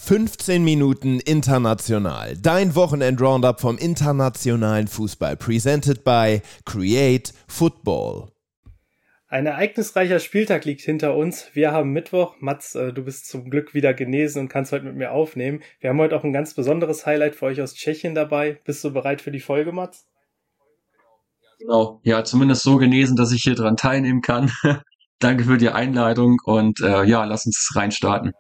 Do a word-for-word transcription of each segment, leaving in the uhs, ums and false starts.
fünfzehn Minuten international. Dein Wochenend-Roundup vom internationalen Fußball. Presented by Create Football. Ein ereignisreicher Spieltag liegt hinter uns. Wir haben Mittwoch. Mats, du bist zum Glück wieder genesen und kannst heute mit mir aufnehmen. Wir haben heute auch ein ganz besonderes Highlight für euch aus Tschechien dabei. Bist du bereit für die Folge, Mats? Genau, ja, zumindest so genesen, dass ich hier dran teilnehmen kann. Danke für die Einladung und äh, ja, lass uns reinstarten.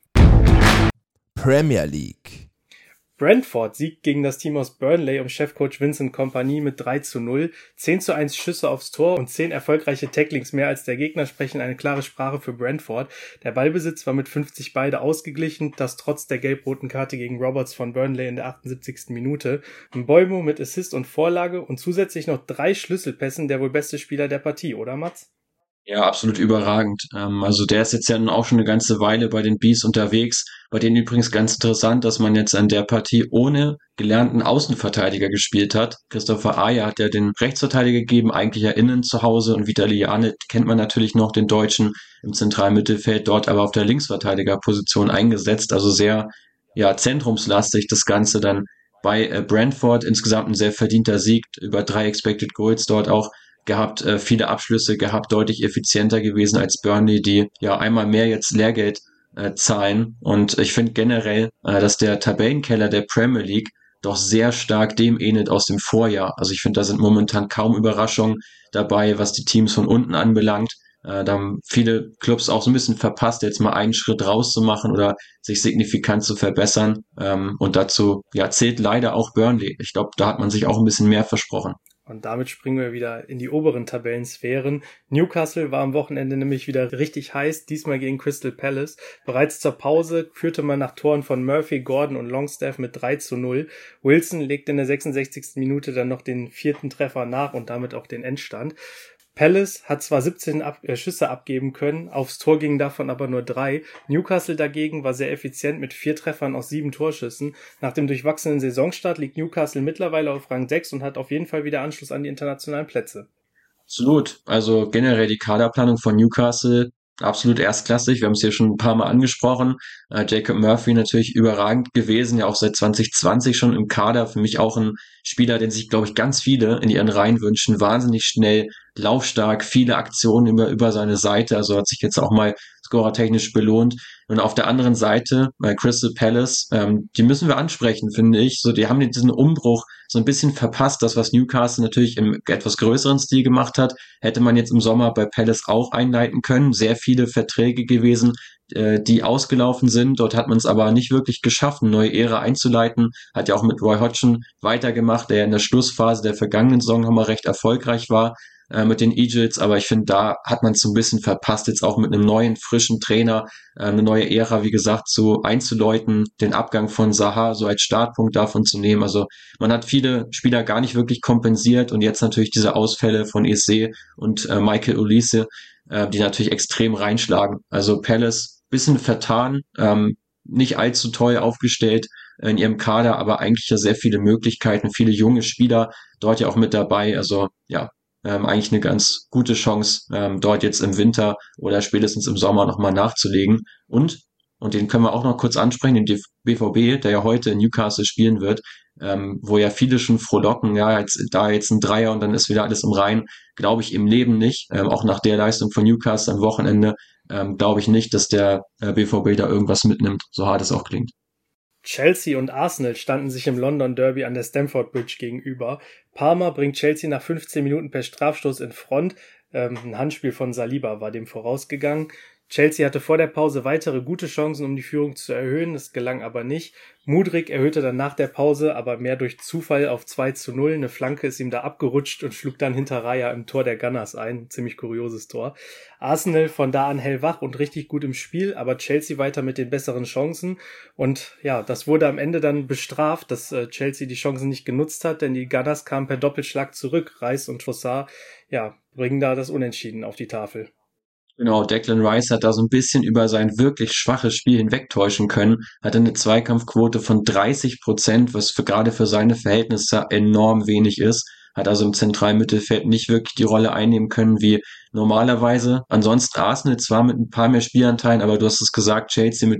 Premier League. Brentford siegt gegen das Team aus Burnley um Chefcoach Vincent Kompany mit drei zu null. zehn zu eins Schüsse aufs Tor und zehn erfolgreiche Tacklings mehr als der Gegner sprechen eine klare Sprache für Brentford. Der Ballbesitz war mit fünfzig beide ausgeglichen, das trotz der gelb-roten Karte gegen Roberts von Burnley in der achtundsiebzigsten Minute. Mbeumo mit Assist und Vorlage und zusätzlich noch drei Schlüsselpässen der wohl beste Spieler der Partie, oder Mats? Ja, absolut überragend. Ähm, also der ist jetzt ja nun auch schon eine ganze Weile bei den Bees unterwegs. Bei denen übrigens ganz interessant, dass man jetzt an der Partie ohne gelernten Außenverteidiger gespielt hat. Christopher Ajer hat ja den Rechtsverteidiger gegeben, eigentlich ja innen zu Hause. Und Vitali Janic kennt man natürlich noch, den Deutschen im zentralen Mittelfeld, dort aber auf der Linksverteidigerposition eingesetzt. Also sehr ja zentrumslastig das Ganze dann bei äh, Brentford. Insgesamt ein sehr verdienter Sieg, über drei Expected Goals dort auch gehabt, äh, viele Abschlüsse gehabt, deutlich effizienter gewesen als Burnley, die ja einmal mehr jetzt Lehrgeld äh, zahlen. Und ich finde generell, äh, dass der Tabellenkeller der Premier League doch sehr stark dem ähnelt aus dem Vorjahr. Also ich finde, da sind momentan kaum Überraschungen dabei, was die Teams von unten anbelangt. Äh, da haben viele Clubs auch so ein bisschen verpasst, jetzt mal einen Schritt rauszumachen oder sich signifikant zu verbessern. Ähm, und dazu ja zählt leider auch Burnley. Ich glaube, da hat man sich auch ein bisschen mehr versprochen. Und damit springen wir wieder in die oberen Tabellensphären. Newcastle war am Wochenende nämlich wieder richtig heiß, diesmal gegen Crystal Palace. Bereits zur Pause führte man nach Toren von Murphy, Gordon und Longstaff mit drei zu null. Wilson legte in der sechsundsechzigsten Minute dann noch den vierten Treffer nach und damit auch den Endstand. Palace hat zwar siebzehn Ab- äh, Schüsse abgeben können, aufs Tor gingen davon aber nur drei. Newcastle dagegen war sehr effizient mit vier Treffern aus sieben Torschüssen. Nach dem durchwachsenen Saisonstart liegt Newcastle mittlerweile auf Rang sechs und hat auf jeden Fall wieder Anschluss an die internationalen Plätze. Absolut. Also generell die Kaderplanung von Newcastle absolut erstklassig. Wir haben es hier schon ein paar Mal angesprochen. Äh, Jacob Murphy natürlich überragend gewesen, ja auch seit zwanzig zwanzig schon im Kader. Für mich auch ein Spieler, den sich, glaube ich, ganz viele in ihren Reihen wünschen. Wahnsinnig schnell, laufstark, viele Aktionen über, über seine Seite. Also hat sich jetzt auch mal scorertechnisch belohnt. Und auf der anderen Seite bei Crystal Palace, ähm, die müssen wir ansprechen, finde ich. So, die haben diesen Umbruch so ein bisschen verpasst. Das, was Newcastle natürlich im etwas größeren Stil gemacht hat, hätte man jetzt im Sommer bei Palace auch einleiten können. Sehr viele Verträge gewesen, äh, die ausgelaufen sind. Dort hat man es aber nicht wirklich geschafft, eine neue Ära einzuleiten. Hat ja auch mit Roy Hodgson weitergemacht, der in der Schlussphase der vergangenen Saison nochmal recht erfolgreich war äh, mit den Eagles. Aber ich finde, da hat man es so ein bisschen verpasst, jetzt auch mit einem neuen, frischen Trainer äh, eine neue Ära, wie gesagt, so einzuläuten, den Abgang von Zaha so als Startpunkt davon zu nehmen. Also man hat viele Spieler gar nicht wirklich kompensiert und jetzt natürlich diese Ausfälle von Eze und äh, Michael Olise, äh, die natürlich extrem reinschlagen. Also Palace bisschen vertan, ähm, nicht allzu teuer aufgestellt in ihrem Kader, aber eigentlich ja sehr viele Möglichkeiten, viele junge Spieler dort ja auch mit dabei. Also ja, ähm, eigentlich eine ganz gute Chance, ähm, dort jetzt im Winter oder spätestens im Sommer nochmal nachzulegen. Und, und den können wir auch noch kurz ansprechen, den B V B, der ja heute in Newcastle spielen wird, ähm, wo ja viele schon frohlocken, ja, jetzt, da jetzt ein Dreier und dann ist wieder alles im Reinen, glaube ich im Leben nicht. Ähm, auch nach der Leistung von Newcastle am Wochenende ähm, glaube ich nicht, dass der äh, B V B da irgendwas mitnimmt, so hart es auch klingt. Chelsea und Arsenal standen sich im London Derby an der Stamford Bridge gegenüber. Parma bringt Chelsea nach fünfzehn Minuten per Strafstoß in Front. Ähm, ein Handspiel von Saliba war dem vorausgegangen. Chelsea hatte vor der Pause weitere gute Chancen, um die Führung zu erhöhen, das gelang aber nicht. Mudryk erhöhte dann nach der Pause, aber mehr durch Zufall auf zwei zu null. Eine Flanke ist ihm da abgerutscht und schlug dann hinter Raya im Tor der Gunners ein. Ziemlich kurioses Tor. Arsenal von da an hellwach und richtig gut im Spiel, aber Chelsea weiter mit den besseren Chancen. Und ja, das wurde am Ende dann bestraft, dass äh, Chelsea die Chancen nicht genutzt hat, denn die Gunners kamen per Doppelschlag zurück. Rice und Trossard, ja, bringen da das Unentschieden auf die Tafel. Genau, Declan Rice hat da so ein bisschen über sein wirklich schwaches Spiel hinwegtäuschen können, hatte eine Zweikampfquote von dreißig Prozent, was für gerade für seine Verhältnisse enorm wenig ist, hat also im zentralen Mittelfeld nicht wirklich die Rolle einnehmen können wie normalerweise. Ansonsten Arsenal zwar mit ein paar mehr Spielanteilen, aber du hast es gesagt, Chelsea mit den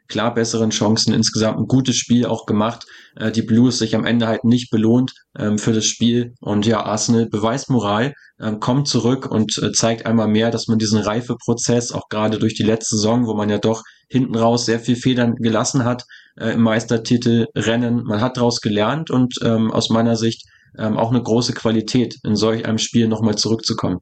klar besseren Chancen, insgesamt ein gutes Spiel auch gemacht. Äh, die Blues sich am Ende halt nicht belohnt ähm, für das Spiel. Und ja, Arsenal beweist Moral, ähm, kommt zurück und äh, zeigt einmal mehr, dass man diesen Reifeprozess, auch gerade durch die letzte Saison, wo man ja doch hinten raus sehr viel Federn gelassen hat äh, im Meistertitelrennen, man hat daraus gelernt und ähm, aus meiner Sicht ähm, auch eine große Qualität, in solch einem Spiel nochmal zurückzukommen.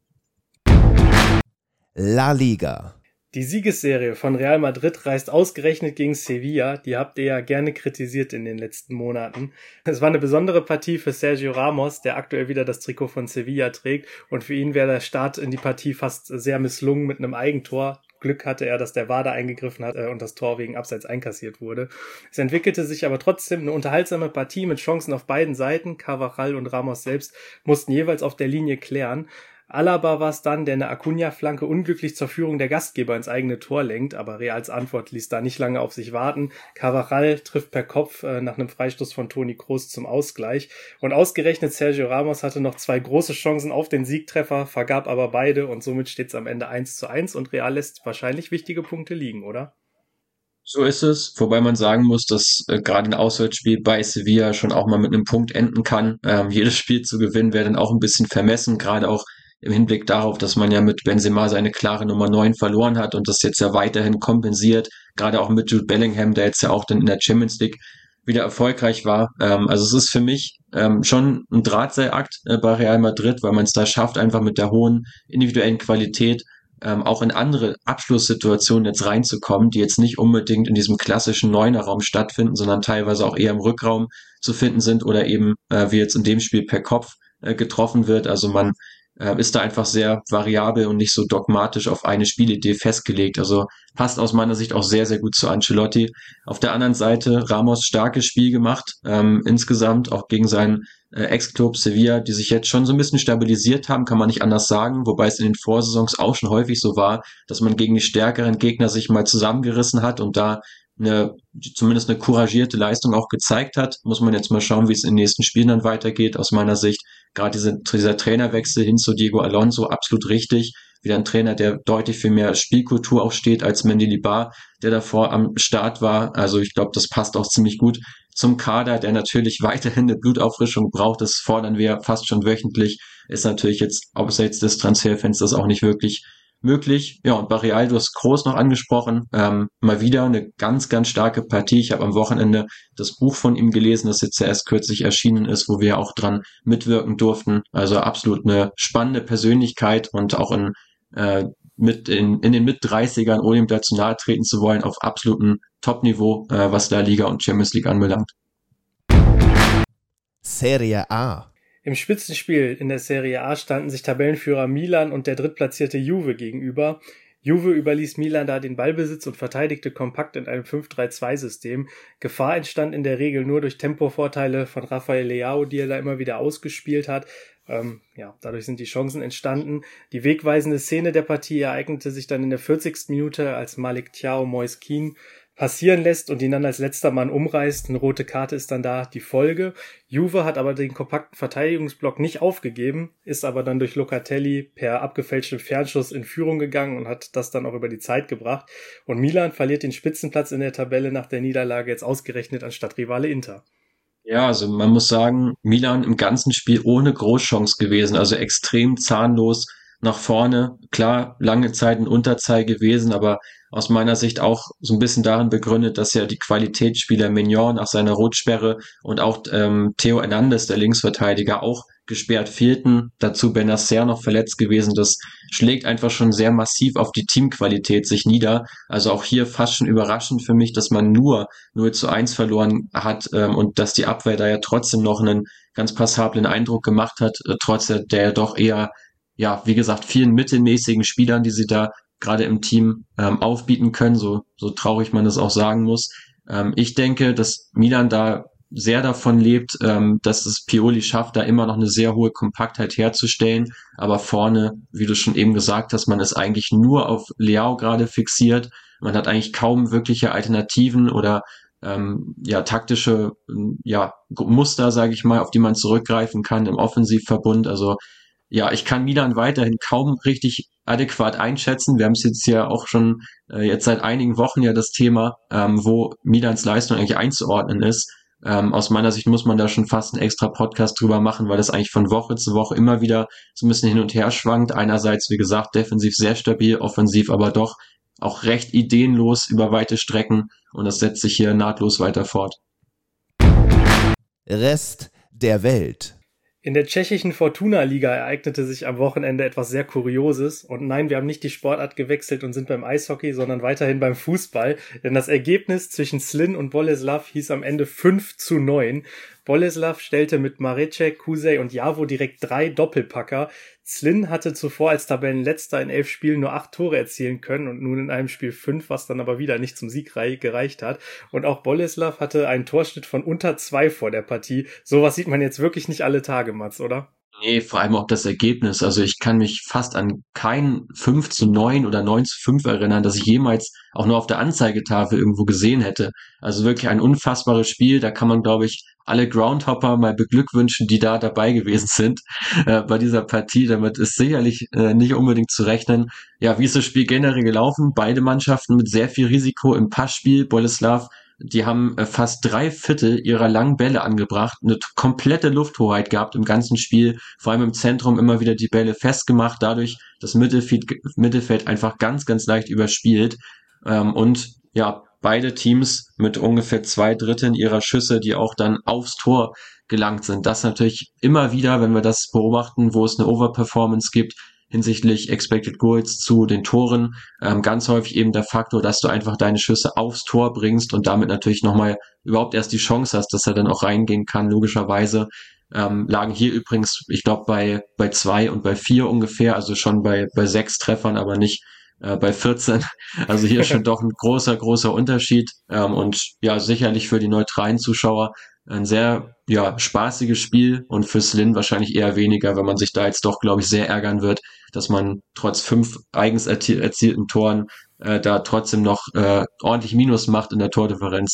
La Liga. Die Siegesserie von Real Madrid reist ausgerechnet gegen Sevilla. Die habt ihr ja gerne kritisiert in den letzten Monaten. Es war eine besondere Partie für Sergio Ramos, der aktuell wieder das Trikot von Sevilla trägt. Und für ihn wäre der Start in die Partie fast sehr misslungen mit einem Eigentor. Glück hatte er, dass der V A R eingegriffen hat und das Tor wegen Abseits einkassiert wurde. Es entwickelte sich aber trotzdem eine unterhaltsame Partie mit Chancen auf beiden Seiten. Carvajal und Ramos selbst mussten jeweils auf der Linie klären. Alaba war es dann, der eine Acuna-Flanke unglücklich zur Führung der Gastgeber ins eigene Tor lenkt, aber Reals Antwort ließ da nicht lange auf sich warten. Carvajal trifft per Kopf äh, nach einem Freistoß von Toni Kroos zum Ausgleich. Und ausgerechnet Sergio Ramos hatte noch zwei große Chancen auf den Siegtreffer, vergab aber beide und somit steht es am Ende eins zu eins und Real lässt wahrscheinlich wichtige Punkte liegen, oder? So ist es, wobei man sagen muss, dass äh, gerade ein Auswärtsspiel bei Sevilla schon auch mal mit einem Punkt enden kann. Ähm, jedes Spiel zu gewinnen wäre dann auch ein bisschen vermessen, gerade auch im Hinblick darauf, dass man ja mit Benzema seine klare Nummer neun verloren hat und das jetzt ja weiterhin kompensiert, gerade auch mit Jude Bellingham, der jetzt ja auch dann in der Champions League wieder erfolgreich war. Ähm, also es ist für mich ähm, schon ein Drahtseilakt äh, bei Real Madrid, weil man es da schafft, einfach mit der hohen individuellen Qualität ähm, auch in andere Abschlusssituationen jetzt reinzukommen, die jetzt nicht unbedingt in diesem klassischen Neunerraum stattfinden, sondern teilweise auch eher im Rückraum zu finden sind oder eben äh, wie jetzt in dem Spiel per Kopf äh, getroffen wird. Also man äh, ist da einfach sehr variabel und nicht so dogmatisch auf eine Spielidee festgelegt. Also passt aus meiner Sicht auch sehr, sehr gut zu Ancelotti. Auf der anderen Seite Ramos starkes Spiel gemacht, ähm, insgesamt auch gegen seinen äh, Ex-Club Sevilla, die sich jetzt schon so ein bisschen stabilisiert haben, kann man nicht anders sagen, wobei es in den Vorsaisons auch schon häufig so war, dass man gegen die stärkeren Gegner sich mal zusammengerissen hat und da eine, zumindest eine couragierte Leistung auch gezeigt hat. Muss man jetzt mal schauen, wie es in den nächsten Spielen dann weitergeht. Aus meiner Sicht gerade diese, dieser Trainerwechsel hin zu Diego Alonso absolut richtig. Wieder ein Trainer, der deutlich für mehr Spielkultur auch steht als Mendilibar, der davor am Start war. Also ich glaube, das passt auch ziemlich gut zum Kader, der natürlich weiterhin eine Blutauffrischung braucht. Das fordern wir fast schon wöchentlich. Ist natürlich jetzt abseits des Transferfensters auch nicht wirklich möglich. Ja, und bei Real, du hast Kroos noch angesprochen, ähm, mal wieder eine ganz, ganz starke Partie. Ich habe am Wochenende das Buch von ihm gelesen, das jetzt ja erst kürzlich erschienen ist, wo wir auch dran mitwirken durften. Also absolut eine spannende Persönlichkeit und auch in, äh, mit in, in den Mit-dreißigern, ohne ihm dazu nahe treten zu wollen, auf absolutem Top-Niveau, äh, was La Liga und Champions League anbelangt. Serie A. Im Spitzenspiel in der Serie A standen sich Tabellenführer Milan und der drittplatzierte Juve gegenüber. Juve überließ Milan da den Ballbesitz und verteidigte kompakt in einem fünf drei zwei System. Gefahr entstand in der Regel nur durch Tempovorteile von Rafael Leao, die er da immer wieder ausgespielt hat. Ähm, ja, dadurch sind die Chancen entstanden. Die wegweisende Szene der Partie ereignete sich dann in der vierzigsten Minute, als Malik Thiaw Moise Kean passieren lässt und ihn dann als letzter Mann umreißt. Eine rote Karte ist dann da die Folge. Juve hat aber den kompakten Verteidigungsblock nicht aufgegeben, ist aber dann durch Locatelli per abgefälschtem Fernschuss in Führung gegangen und hat das dann auch über die Zeit gebracht. Und Milan verliert den Spitzenplatz in der Tabelle nach der Niederlage jetzt ausgerechnet an Stadtrivale Inter. Ja, also man muss sagen, Milan im ganzen Spiel ohne Großchance gewesen, also extrem zahnlos nach vorne. Klar, lange Zeit in Unterzahl gewesen, aber aus meiner Sicht auch so ein bisschen darin begründet, dass ja die Qualitätsspieler Mignon nach seiner Rotsperre und auch ähm, Theo Hernandez, der Linksverteidiger, auch gesperrt fehlten. Dazu Benacer noch verletzt gewesen. Das schlägt einfach schon sehr massiv auf die Teamqualität sich nieder. Also auch hier fast schon überraschend für mich, dass man nur null zu eins verloren hat ähm, und dass die Abwehr da ja trotzdem noch einen ganz passablen Eindruck gemacht hat, äh, trotz der, der doch eher, ja, wie gesagt, vielen mittelmäßigen Spielern, die sie da gerade im Team ähm, aufbieten können, so, so traurig man das auch sagen muss. Ähm, ich denke, dass Milan da sehr davon lebt, ähm, dass es Pioli schafft, da immer noch eine sehr hohe Kompaktheit herzustellen, aber vorne, wie du schon eben gesagt hast, man ist eigentlich nur auf Leao gerade fixiert, man hat eigentlich kaum wirkliche Alternativen oder ähm, ja taktische ja Muster, sage ich mal, auf die man zurückgreifen kann im Offensivverbund. Also ja, ich kann Milan weiterhin kaum richtig adäquat einschätzen. Wir haben es jetzt ja auch schon äh, jetzt seit einigen Wochen ja das Thema, ähm, wo Milans Leistung eigentlich einzuordnen ist. Ähm, aus meiner Sicht muss man da schon fast einen extra Podcast drüber machen, weil das eigentlich von Woche zu Woche immer wieder so ein bisschen hin und her schwankt. Einerseits, wie gesagt, defensiv sehr stabil, offensiv aber doch auch recht ideenlos über weite Strecken, und das setzt sich hier nahtlos weiter fort. Rest der Welt. In der tschechischen Fortuna-Liga ereignete sich am Wochenende etwas sehr Kurioses. Und nein, wir haben nicht die Sportart gewechselt und sind beim Eishockey, sondern weiterhin beim Fußball. Denn das Ergebnis zwischen Zlín und Boleslav hieß am Ende fünf zu neun. Boleslav stellte mit Marecek, Kusej und Javo direkt drei Doppelpacker. Zlín hatte zuvor als Tabellenletzter in elf Spielen nur acht Tore erzielen können und nun in einem Spiel fünf, was dann aber wieder nicht zum Sieg gereicht hat. Und auch Boleslav hatte einen Torschnitt von unter zwei vor der Partie. Sowas sieht man jetzt wirklich nicht alle Tage, Mats, oder? Nee, vor allem auch das Ergebnis. Also ich kann mich fast an kein fünf zu neun oder neun zu fünf erinnern, das ich jemals auch nur auf der Anzeigetafel irgendwo gesehen hätte. Also wirklich ein unfassbares Spiel. Da kann man, glaube ich, alle Groundhopper mal beglückwünschen, die da dabei gewesen sind äh, bei dieser Partie. Damit ist sicherlich äh, nicht unbedingt zu rechnen. Ja, wie ist das Spiel generell gelaufen? Beide Mannschaften mit sehr viel Risiko im Passspiel. Boleslav, die haben äh, fast drei Viertel ihrer langen Bälle angebracht, eine t- komplette Lufthoheit gehabt im ganzen Spiel, vor allem im Zentrum immer wieder die Bälle festgemacht, dadurch das Mittelfeld, Mittelfeld einfach ganz, ganz leicht überspielt. Ähm, und ja, beide Teams mit ungefähr zwei Dritteln ihrer Schüsse, die auch dann aufs Tor gelangt sind. Das natürlich immer wieder, wenn wir das beobachten, wo es eine Overperformance gibt, hinsichtlich Expected Goals zu den Toren, ähm, ganz häufig eben der Faktor, dass du einfach deine Schüsse aufs Tor bringst und damit natürlich nochmal überhaupt erst die Chance hast, dass er dann auch reingehen kann, logischerweise. Ähm, lagen hier übrigens, ich glaube, bei bei zwei und bei vier ungefähr, also schon bei bei sechs Treffern, aber nicht äh, bei vierzehn. Also hier ist schon doch ein großer, großer Unterschied, ähm, und ja, sicherlich für die neutralen Zuschauer ein sehr ja spaßiges Spiel und für Zlín wahrscheinlich eher weniger, wenn man sich da jetzt doch, glaube ich, sehr ärgern wird, dass man trotz fünf eigens erzie- erzielten Toren äh, da trotzdem noch äh, ordentlich Minus macht in der Tordifferenz.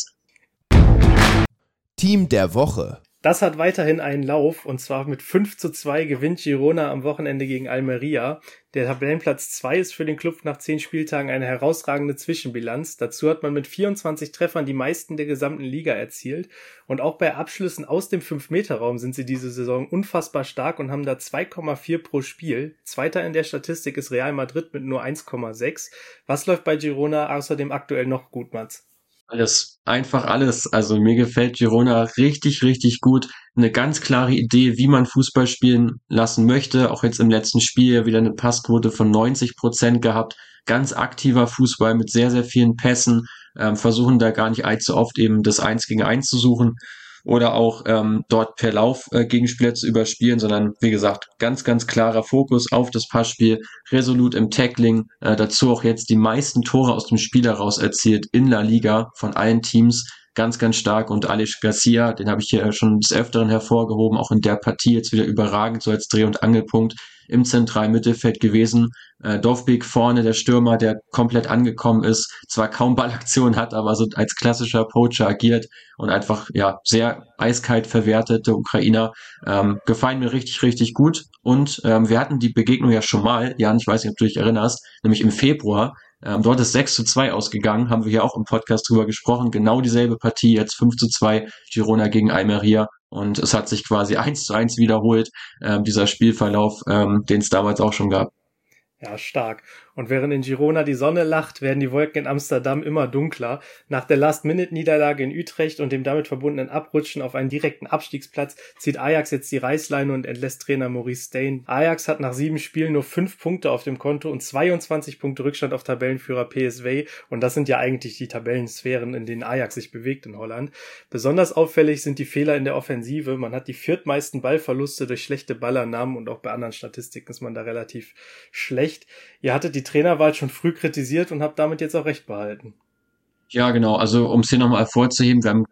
Team der Woche. Das hat weiterhin einen Lauf, und zwar mit fünf zu zwei gewinnt Girona am Wochenende gegen Almeria. Der Tabellenplatz zwei ist für den Club nach zehn Spieltagen eine herausragende Zwischenbilanz. Dazu hat man mit vierundzwanzig Treffern die meisten der gesamten Liga erzielt. Und auch bei Abschlüssen aus dem fünf Meter Raum sind sie diese Saison unfassbar stark und haben da zwei Komma vier pro Spiel. Zweiter in der Statistik ist Real Madrid mit nur eins Komma sechs. Was läuft bei Girona außerdem aktuell noch gut, Mats? Alles, einfach alles. Also mir gefällt Girona richtig, richtig gut. Eine ganz klare Idee, wie man Fußball spielen lassen möchte. Auch jetzt im letzten Spiel wieder eine Passquote von neunzig Prozent gehabt. Ganz aktiver Fußball mit sehr, sehr vielen Pässen. Ähm, versuchen da gar nicht allzu oft eben das Eins gegen Eins zu suchen oder auch ähm, dort per Lauf äh, Gegenspieler zu überspielen, sondern wie gesagt, ganz, ganz klarer Fokus auf das Passspiel, resolut im Tackling, äh, dazu auch jetzt die meisten Tore aus dem Spiel heraus erzielt in La Liga von allen Teams, ganz, ganz stark. Und Aleix Garcia, den habe ich hier schon des Öfteren hervorgehoben, auch in der Partie jetzt wieder überragend, so als Dreh- und Angelpunkt im zentralen Mittelfeld gewesen. Äh, Dovbyk vorne, der Stürmer, der komplett angekommen ist, zwar kaum Ballaktion hat, aber so als klassischer Poacher agiert und einfach ja sehr eiskalt verwertete Ukrainer. Ähm, gefallen mir richtig, richtig gut. Und ähm, wir hatten die Begegnung ja schon mal, Jan, ich weiß nicht, ob du dich erinnerst, nämlich im Februar. Ähm, dort ist sechs zu zwei ausgegangen, haben wir hier auch im Podcast drüber gesprochen. Genau dieselbe Partie, jetzt fünf zu zwei, Girona gegen Almeria. Und es hat sich quasi eins zu eins wiederholt, ähm, dieser Spielverlauf, ähm, den es damals auch schon gab. Ja, stark. Und während in Girona die Sonne lacht, werden die Wolken in Amsterdam immer dunkler. Nach der Last-Minute-Niederlage in Utrecht und dem damit verbundenen Abrutschen auf einen direkten Abstiegsplatz zieht Ajax jetzt die Reißleine und entlässt Trainer Maurice Stijn. Ajax hat nach sieben Spielen nur fünf Punkte auf dem Konto und zweiundzwanzig Punkte Rückstand auf Tabellenführer P S V. Und das sind ja eigentlich die Tabellensphären, in denen Ajax sich bewegt in Holland. Besonders auffällig sind die Fehler in der Offensive. Man hat die viertmeisten Ballverluste durch schlechte Ballannahmen und auch bei anderen Statistiken ist man da relativ schlecht. Ihr hattet die Trainerwahl schon früh kritisiert und habt damit jetzt auch recht behalten. Ja, genau. Also um es hier nochmal hervorzuheben, wir haben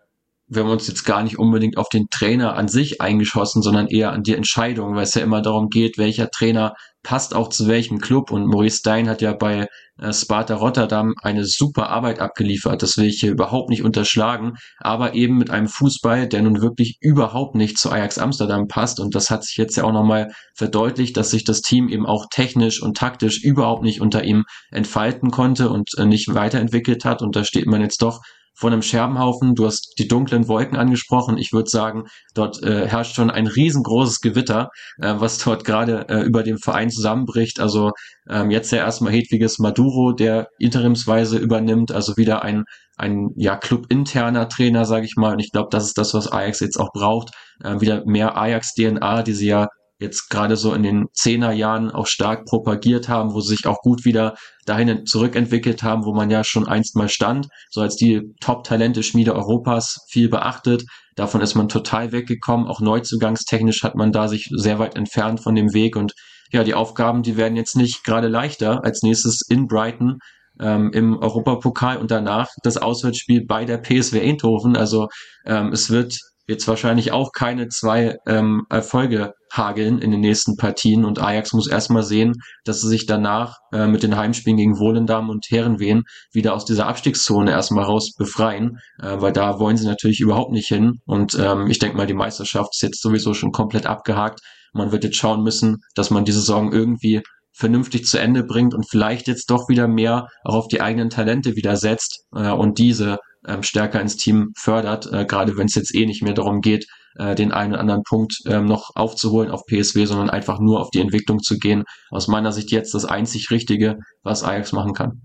wir haben uns jetzt gar nicht unbedingt auf den Trainer an sich eingeschossen, sondern eher an die Entscheidung, weil es ja immer darum geht, welcher Trainer passt auch zu welchem Club. Und Maurice Stein hat ja bei äh, Sparta Rotterdam eine super Arbeit abgeliefert. Das will ich hier überhaupt nicht unterschlagen, aber eben mit einem Fußball, der nun wirklich überhaupt nicht zu Ajax Amsterdam passt. Und das hat sich jetzt ja auch nochmal verdeutlicht, dass sich das Team eben auch technisch und taktisch überhaupt nicht unter ihm entfalten konnte und äh, nicht weiterentwickelt hat. Und da steht man jetzt doch vor einem Scherbenhaufen. Du hast die dunklen Wolken angesprochen. Ich würde sagen, dort äh, herrscht schon ein riesengroßes Gewitter, äh, was dort gerade äh, über dem Verein zusammenbricht. Also ähm, jetzt ja erstmal Hedwiges Maduro, der interimsweise übernimmt, also wieder ein ein ja clubinterner Trainer, sage ich mal. Und ich glaube, das ist das, was Ajax jetzt auch braucht. Äh, wieder mehr Ajax-D N A, die sie ja jetzt gerade so in den Zehnerjahren auch stark propagiert haben, wo sie sich auch gut wieder dahin zurückentwickelt haben, wo man ja schon einst mal stand, so als die Top-Talente-Schmiede Europas, viel beachtet. Davon ist man total weggekommen. Auch neuzugangstechnisch hat man da sich sehr weit entfernt von dem Weg. Und ja, die Aufgaben, die werden jetzt nicht gerade leichter. Als nächstes in Brighton ähm, im Europapokal und danach das Auswärtsspiel bei der P S V Eindhoven. Also ähm, es wird jetzt wahrscheinlich auch keine zwei ähm, Erfolge hageln in den nächsten Partien und Ajax muss erstmal sehen, dass sie sich danach äh, mit den Heimspielen gegen Volendam und Heerenveen wieder aus dieser Abstiegszone erstmal raus befreien, äh, weil da wollen sie natürlich überhaupt nicht hin und ähm, ich denke mal, die Meisterschaft ist jetzt sowieso schon komplett abgehakt. Man wird jetzt schauen müssen, dass man diese Saison irgendwie vernünftig zu Ende bringt und vielleicht jetzt doch wieder mehr auch auf die eigenen Talente wieder setzt äh, und diese ähm, stärker ins Team fördert, äh, gerade wenn es jetzt eh nicht mehr darum geht, äh, den einen oder anderen Punkt ähm, noch aufzuholen auf P S V, sondern einfach nur auf die Entwicklung zu gehen. Aus meiner Sicht jetzt das einzig Richtige, was Ajax machen kann.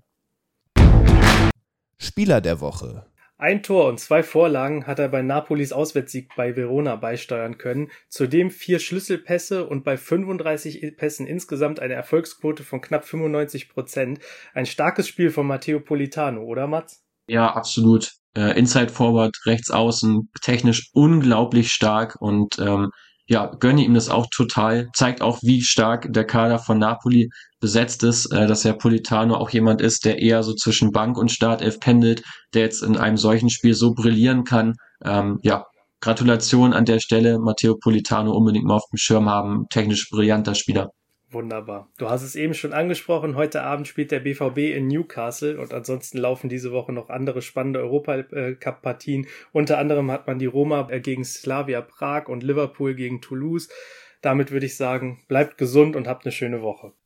Spieler der Woche. Ein Tor und zwei Vorlagen hat er bei Napolis Auswärtssieg bei Verona beisteuern können, zudem vier Schlüsselpässe und bei fünfunddreißig Pässen insgesamt eine Erfolgsquote von knapp fünfundneunzig Prozent. Ein starkes Spiel von Matteo Politano, oder Mats? Ja, absolut. Äh, Inside Forward, rechts außen, technisch unglaublich stark und ähm, ja, gönne ihm das auch total. Zeigt auch, wie stark der Kader von Napoli besetzt ist, äh, dass Herr Politano auch jemand ist, der eher so zwischen Bank und Startelf pendelt, der jetzt in einem solchen Spiel so brillieren kann. Ähm, ja, Gratulation an der Stelle, Matteo Politano unbedingt mal auf dem Schirm haben, technisch brillanter Spieler. Wunderbar. Du hast es eben schon angesprochen, heute Abend spielt der B V B in Newcastle und ansonsten laufen diese Woche noch andere spannende Europacup-Partien. Unter anderem hat man die Roma gegen Slavia Prag und Liverpool gegen Toulouse. Damit würde ich sagen, bleibt gesund und habt eine schöne Woche.